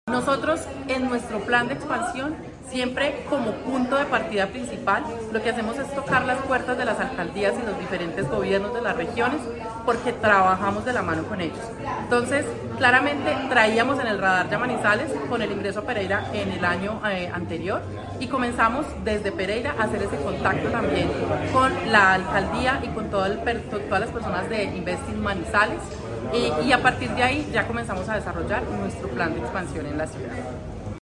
Nosotros en nuestro plan de expansión, siempre como punto de partida principal, lo que hacemos es tocar las puertas de las alcaldías y los diferentes gobiernos de las regiones porque trabajamos de la mano con ellos. Entonces, claramente traíamos en el radar ya Manizales con el ingreso a Pereira en el año anterior y comenzamos desde Pereira a hacer ese contacto también con la alcaldía y con todas las personas de Investing Manizales y a partir de ahí ya comenzamos a desarrollar nuestro plan de expansión en la ciudad.